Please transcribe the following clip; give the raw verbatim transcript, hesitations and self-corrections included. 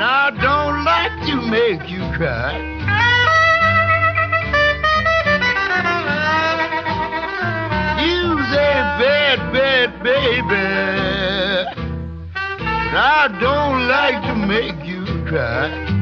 and I don't like to make you cry. You's a bad, bad baby, and I don't like to make you cry.